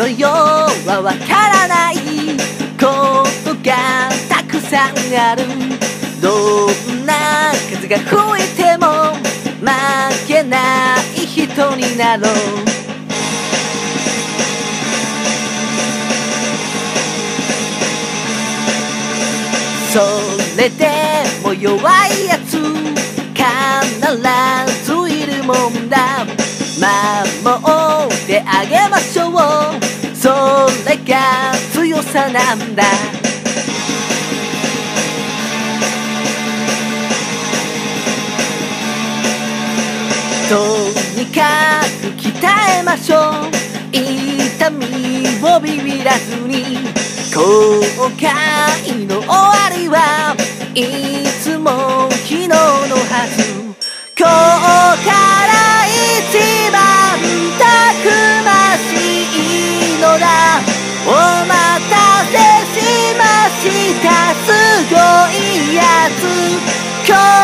のようはわからないことがたくさんある。どんな風が吹いても負けない人になろう。それでも弱いやつ必ずいるもんだ。守ってあげましょう。それが強さなんだ。とにかく鍛えましょう。痛みをビビらずに。後悔の終わりはいつも昨日のはず。今日から一番たくましいのだ。お待たせしました、すごいやつ。